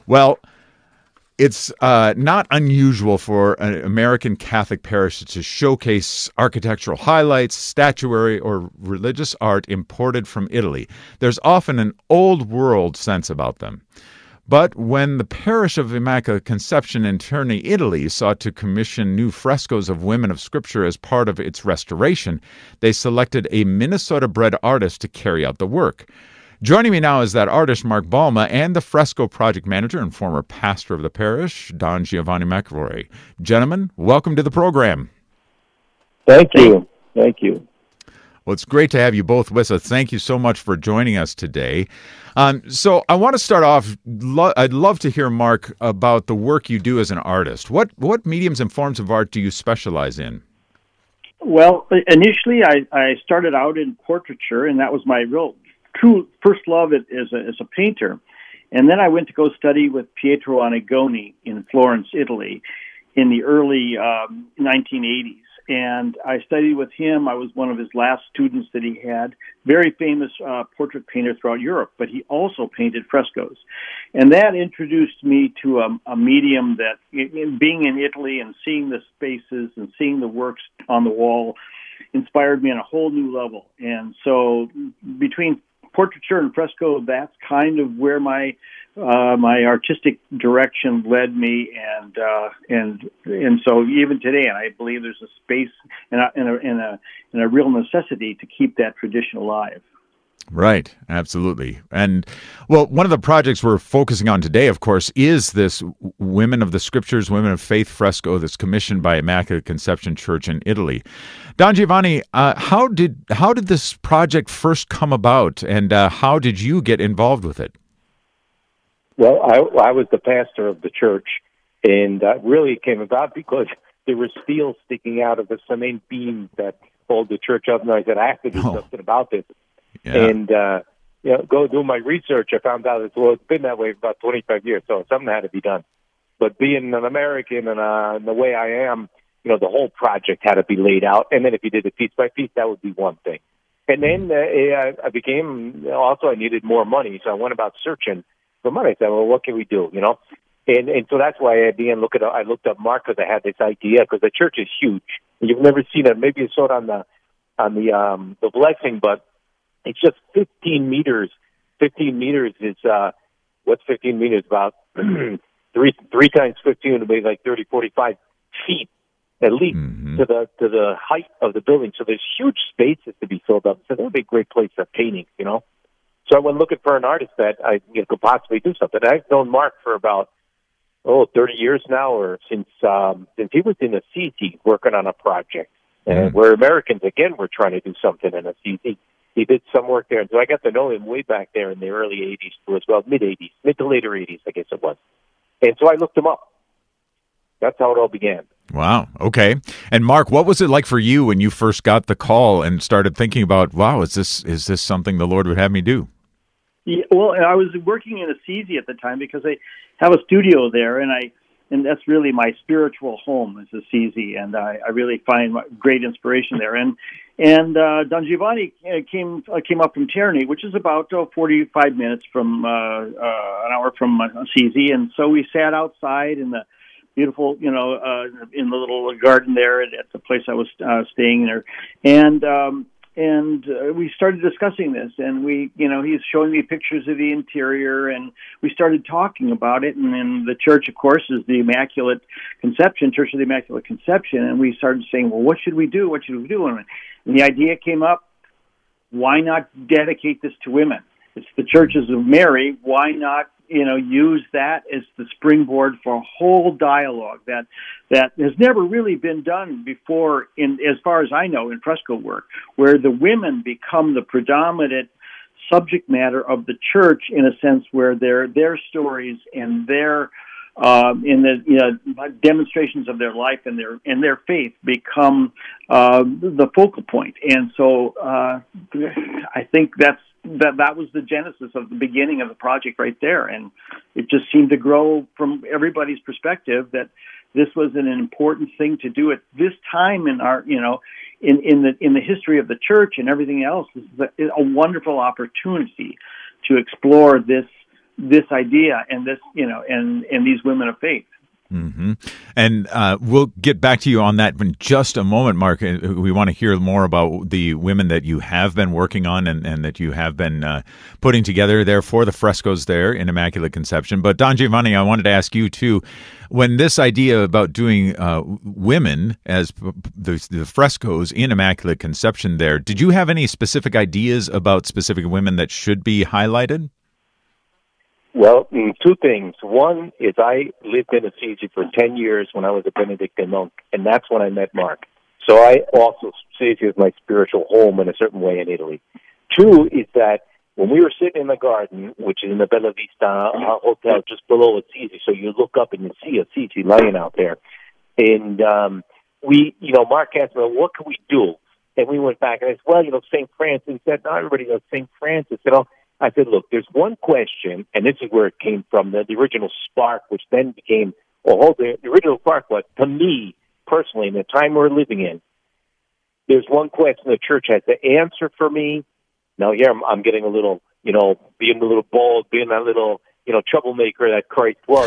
Well, it's not unusual for an American Catholic parish to showcase architectural highlights, statuary, or religious art imported from Italy. There's often an old world sense about them. But when the parish of Immaculate Conception in Terni, Italy, sought to commission new frescoes of women of Scripture as part of its restoration, they selected a Minnesota-bred artist to carry out the work. Joining me now is that artist, Mark Balma, and the fresco project manager and former pastor of the parish, Don Giovanni McElroy. Gentlemen, welcome to the program. Thank you. Thank you. Well, it's great to have you both with us. Thank you so much for joining us today. So I want to start off, I'd love to hear, Mark, about the work you do as an artist. What mediums and forms of art do you specialize in? Well, initially I started out in portraiture, and that was my true first love as a painter. And then I went to go study with Pietro Annigoni in Florence, Italy, in the early 1980s. And I studied with him. I was one of his last students that he had. Very famous portrait painter throughout Europe, but he also painted frescoes. And that introduced me to a medium that, being in Italy and seeing the spaces and seeing the works on the wall, inspired me on a whole new level. And so between portraiture and fresco, that's kind of where my artistic direction led me, and so even today, and I believe there's a space and a real necessity to keep that tradition alive. Right, absolutely. And, well, one of the projects we're focusing on today, of course, is this Women of the Scriptures, Women of Faith fresco that's commissioned by Immaculate Conception Church in Italy. Don Giovanni, how did this project first come about, and how did you get involved with it? Well, I was the pastor of the church, and really it came about because there was steel sticking out of the main beams that hold the church up, and I said, I have to do something about this. Yeah. And, go do my research. I found out it's been that way for about 25 years, so something had to be done. But being an American and the way I am, the whole project had to be laid out. And then if you did it piece by piece, that would be one thing. And then I needed more money, so I went about searching for money. I said, well, what can we do, And so that's why I looked up Mark, because I had this idea, because the church is huge. You've never seen it. Maybe you saw it on the blessing, but it's just 15 meters. 15 meters is, what's 15 meters? About three times 15 would be like 30, 45 feet at least to the height of the building. So there's huge spaces to be filled up. So that would be a great place for painting, So I went looking for an artist that I could possibly do something. I've known Mark for about 30 years now, or since he was in Assisi working on a project. And we're Americans, again, we're trying to do something in Assisi. He did some work there, and so I got to know him way back there in the early 80s, too, as well, mid to later 80s, I guess it was. And so I looked him up. That's how it all began. Wow. Okay. And Mark, what was it like for you when you first got the call and started thinking about, wow, is this something the Lord would have me do? Yeah, well, I was working in Assisi at the time because I have a studio there, and that's really my spiritual home is Assisi, and I really find great inspiration there. And Don Giovanni came up from Terni, which is about 45 minutes from an hour from Assisi, and so we sat outside in the beautiful, in the little garden there at the place I was staying there, and we started discussing this, and he's showing me pictures of the interior, and we started talking about it. And then the church, of course, is the Immaculate Conception, Church of the Immaculate Conception, and we started saying, well, what should we do? What should we do? And the idea came up, why not dedicate this to women? It's the churches of Mary. Why not, use that as the springboard for a whole dialogue that has never really been done before, as far as I know, in fresco work, where the women become the predominant subject matter of the church, in a sense where their stories and their demonstrations of their life and their faith become the focal point. And so I think that was the genesis of the beginning of the project right there, and it just seemed to grow from everybody's perspective that this was an important thing to do at this time in our, in the history of the church and everything else. This is a wonderful opportunity to explore this this idea and this, and these women of faith. Mm-hmm. And we'll get back to you on that in just a moment, Mark. We want to hear more about the women that you have been working on and that you have been putting together there for the frescoes there in Immaculate Conception. But Don Giovanni, I wanted to ask you too, when this idea about doing women as the frescoes in Immaculate Conception there, did you have any specific ideas about specific women that should be highlighted? Well, two things. One is I lived in Assisi for 10 years when I was a Benedictine monk, and that's when I met Mark. So I also see it as my spiritual home in a certain way in Italy. Two is that when we were sitting in the garden, which is in the Bella Vista Hotel just below Assisi, so you look up and you see Assisi lying out there, and Mark asked me, well, what can we do? And we went back, and I said, well, St. Francis. He said, not everybody knows St. Francis, I said, look, there's one question, and this is where it came from, the original spark, which then became, the original spark was, to me, personally, in the time we're living in, there's one question the church has to answer for me. Now, here I'm getting a little, being a little bold, being a little, troublemaker that Christ was,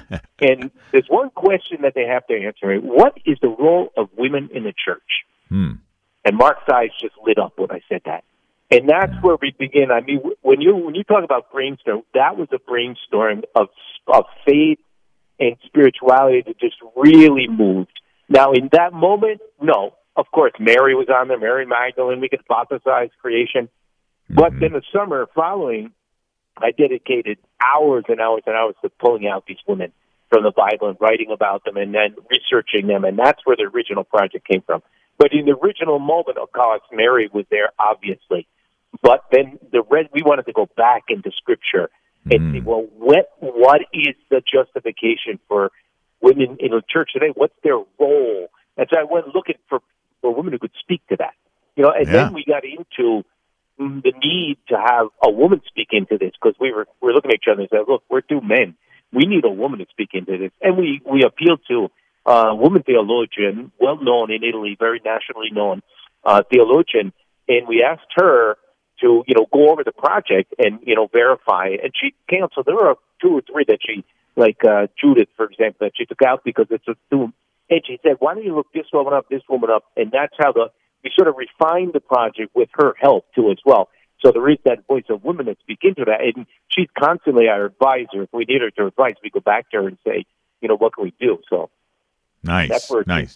And there's one question that they have to answer me. What is the role of women in the church? And Mark's eyes just lit up when I said that. And that's where we begin. I mean, when you talk about brainstorm, that was a brainstorm of faith and spirituality that just really moved. Now, in that moment, no, of course, Mary was on there, Mary Magdalene. We could hypothesize creation. But then the summer following, I dedicated hours and hours and hours to pulling out these women from the Bible and writing about them and then researching them. And that's where the original project came from. But in the original moment, of course, Mary was there, obviously. But then we wanted to go back into Scripture and see, well, what is the justification for women in the church today? What's their role? And so I went looking for women who could speak to that. Then we got into the need to have a woman speak into this because we're looking at each other and said, look, we're two men. We need a woman to speak into this. And we appealed to a woman theologian, well-known in Italy, very nationally known theologian, and we asked her to, go over the project and, verify. And she canceled. There were 2 or 3 that she, like Judith, for example, that she took out because it's a doom. And she said, why don't you look this woman up? And that's how we sort of refined the project with her help, too, as well. So there is that voice of women that speak into that. And she's constantly our advisor. If we need her to advise, we go back to her and say, what can we do? So nice.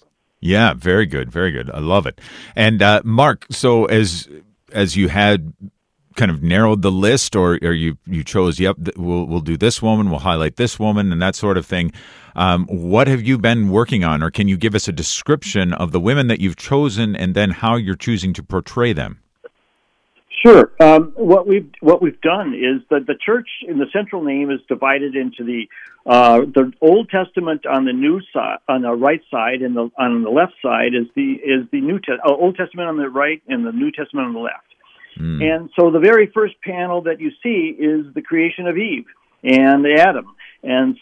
Yeah, very good, very good. I love it. And Mark, so as you had kind of narrowed the list, or you chose, we'll do this woman, we'll highlight this woman, and that sort of thing. What have you been working on, or can you give us a description of the women that you've chosen, and then how you're choosing to portray them? Sure. What we've done is that the church in the central name is divided into the Old Testament on the new side, on the right side, and on the left side is the Old Testament on the right and the New Testament on the left. And so the very first panel that you see is the creation of Eve and Adam. And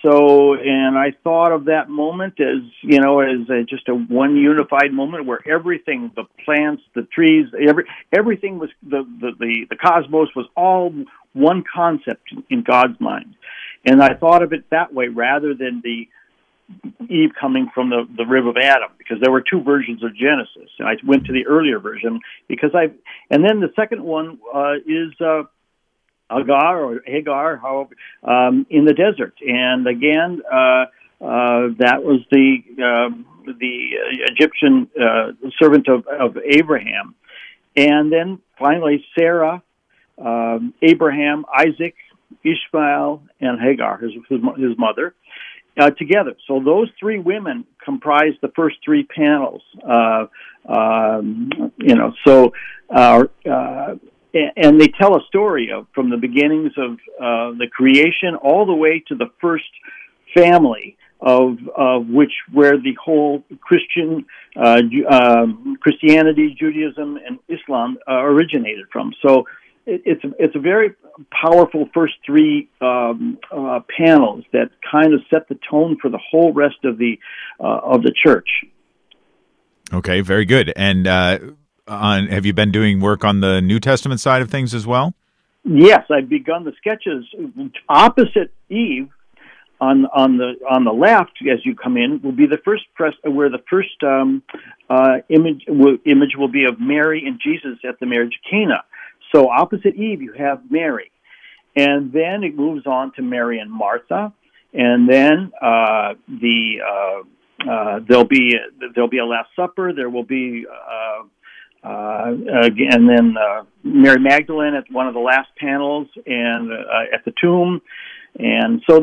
I thought of that moment as, just a one unified moment where everything, the plants, the trees, everything was, the cosmos was all one concept in God's mind. And I thought of it that way rather than the Eve coming from the rib of Adam, because there were 2 versions of Genesis. And I went to the earlier version and then the second one is Hagar, in the desert, and again, that was the Egyptian servant of Abraham, and then finally Sarah, Abraham, Isaac, Ishmael, and Hagar, his mother, together. So those 3 women comprise the first 3 panels. And they tell a story from the beginnings of the creation all the way to the first family of where the whole Christianity, Judaism, and Islam originated from. So it's a very powerful first 3 panels that kind of set the tone for the whole rest of the church. Okay, very good. And have you been doing work on the New Testament side of things as well? Yes, I've begun the sketches opposite Eve. On the left, as you come in, will be the first press where the first image will be of Mary and Jesus at the marriage of Cana. So opposite Eve, you have Mary, and then it moves on to Mary and Martha, and then there'll be a Last Supper. There will be and then Mary Magdalene at one of the last panels, and at the tomb. And so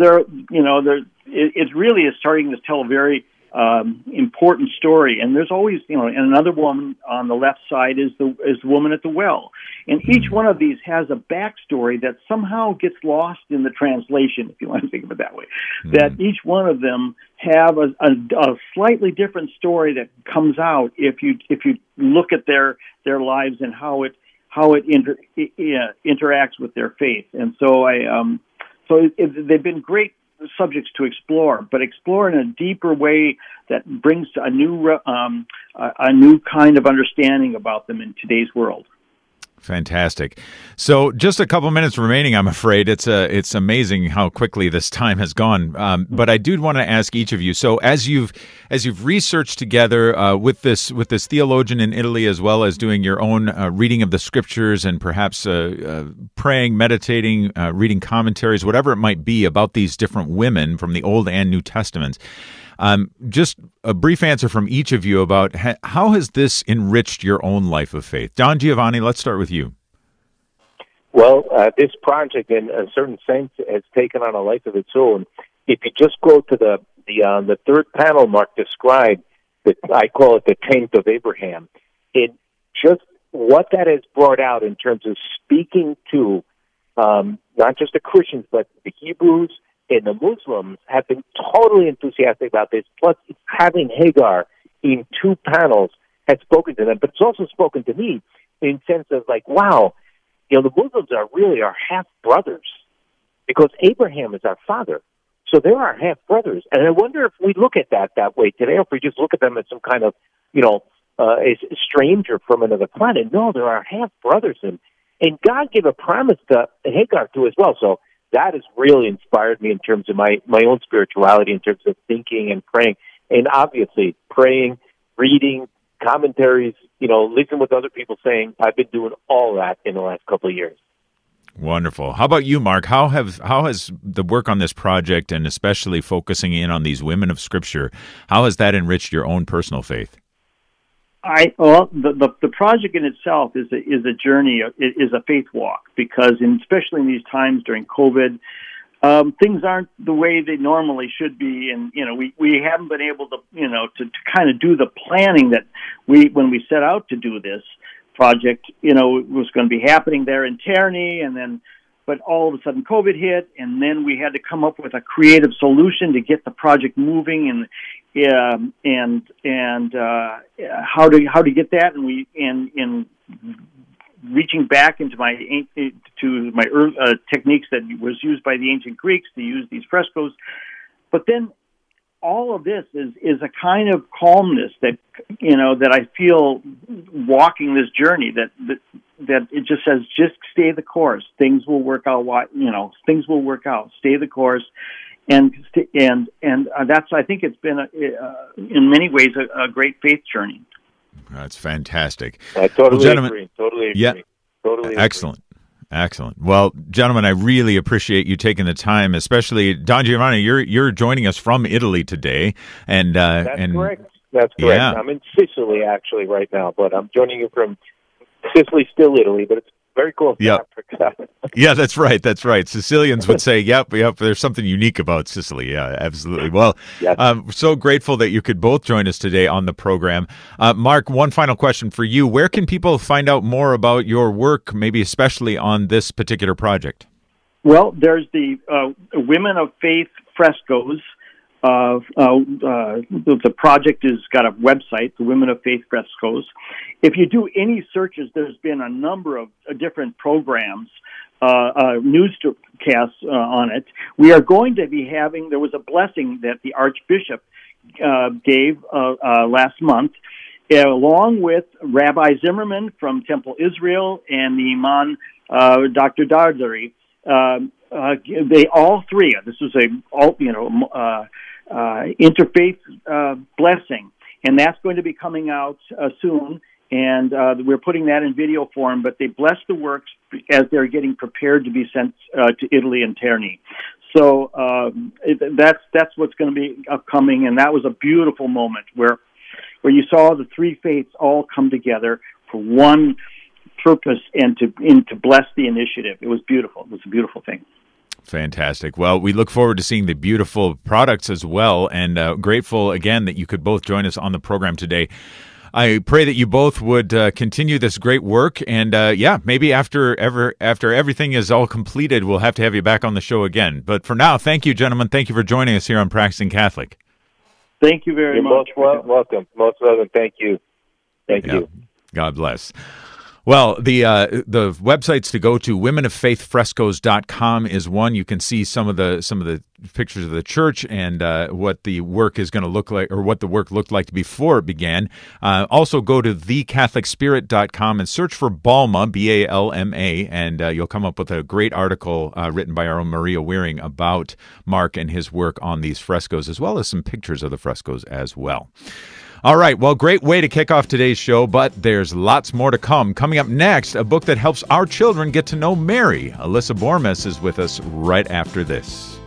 it really is starting to tell a very important story. And there's always, and another woman on the left side is the woman at the well. And each one of these has a backstory that somehow gets lost in the translation, if you want to think of it that way. Mm-hmm. That each one of them have a slightly different story that comes out if you look at their lives and how it interacts with their faith. And so they've been great subjects to explore, but explore in a deeper way that brings a new kind of understanding about them in today's world. Fantastic. So just a couple minutes remaining, I'm afraid. It's amazing how quickly this time has gone. But I do want to ask each of you. So as you've researched together with this theologian in Italy, as well as doing your own reading of the scriptures and perhaps praying, meditating, reading commentaries, whatever it might be about these different women from the Old and New Testaments. Just a brief answer from each of you about how has this enriched your own life of faith? Don Giovanni, let's start with you. Well, this project, in a certain sense, has taken on a life of its own. If you just go to the third panel, Mark described, I call it the taint of Abraham. It just what that has brought out in terms of speaking to not just the Christians, but the Hebrews and the Muslims have been totally enthusiastic about this. Plus, having Hagar in two panels has spoken to them, but it's also spoken to me in sense of like, wow, the Muslims are really our half-brothers because Abraham is our father. So they're our half-brothers. And I wonder if we look at that way today, or if we just look at them as some kind of, a stranger from another planet. No, they're our half-brothers. And God gave a promise to Hagar too as well. So that has really inspired me in terms of my own spirituality, in terms of thinking and praying. And obviously, praying, reading, commentaries, listen what other people saying. I've been doing all that in the last couple of years. Wonderful. How about you, Mark? How has the work on this project, and especially focusing in on these women of Scripture, how has that enriched your own personal faith? The project in itself is a journey, is a faith walk, because especially in these times during COVID, things aren't the way they normally should be, and we haven't been able to to kind of do the planning that when we set out to do this project, it was going to be happening there in Tierney, but all of a sudden COVID hit, and then we had to come up with a creative solution to get the project moving, and how to get that, and reaching back into my techniques that was used by the ancient Greeks to use these frescoes, but then all of this is a kind of calmness that I feel walking this journey, that it just says, just stay the course. Things will work out. Things will work out. Stay the course, and that's, I think it's been in many ways a great faith journey. That's fantastic. I totally agree. Totally agree. Yeah, totally excellent. Agree. Excellent. Well, gentlemen, I really appreciate you taking the time, especially Don Giovanni. You're joining us from Italy today, and that's correct. That's correct. Yeah. I'm in Sicily actually right now, but I'm joining you from Sicily, still Italy, but it's very close to Africa. Yeah, that's right. That's right. Sicilians would say, yep, there's something unique about Sicily. Yeah, absolutely. Well, yes. I'm so grateful that you could both join us today on the program. Mark, one final question for you. Where can people find out more about your work, maybe especially on this particular project? Well, there's the Women of Faith frescoes. The project has got a website, the Women of Faith Frescoes. If you do any searches, there's been a number of different programs, newscasts on it. We are going to be there was a blessing that the Archbishop gave last month, along with Rabbi Zimmerman from Temple Israel and the Imam Dr. Dardari. They all three. This was interfaith blessing, and that's going to be coming out soon. And we're putting that in video form. But they bless the works as they're getting prepared to be sent to Italy and Terni. So that's what's going to be upcoming. And that was a beautiful moment where you saw the three faiths all come together for one purpose and to bless the initiative. It was beautiful. It was a beautiful thing. Fantastic. Well, we look forward to seeing the beautiful products as well, and grateful again that you could both join us on the program today. I pray that you both would continue this great work, and maybe after everything is all completed, we'll have to have you back on the show again. But for now, thank you, gentlemen. Thank you for joining us here on Practicing Catholic. Thank you very much. Most welcome. Most welcome. Thank you. Thank you. God bless. Well, the websites to go to, womenoffaithfrescoes.com is one. You can see some of the pictures of the church and what the work is going to look like, or what the work looked like before it began. Also, go to thecatholicspirit.com and search for Balma, B-A-L-M-A, and you'll come up with a great article written by our own Maria Wearing about Mark and his work on these frescoes, as well as some pictures of the frescoes as well. All right, well, great way to kick off today's show, but there's lots more to come. Coming up next, a book that helps our children get to know Mary. Alyssa Bormes is with us right after this.